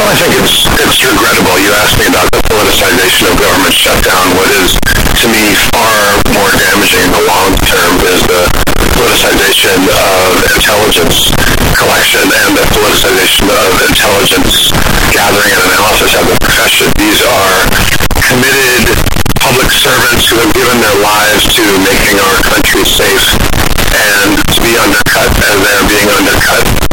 Well, I think it's regrettable. You asked me about the politicization of government shutdown. What is, to me, far more damaging in the long term is the politicization of intelligence collection and the politicization of intelligence gathering and analysis as a profession. These are committed public servants who have given their lives to making our country safe, and to be undercut as they're being undercut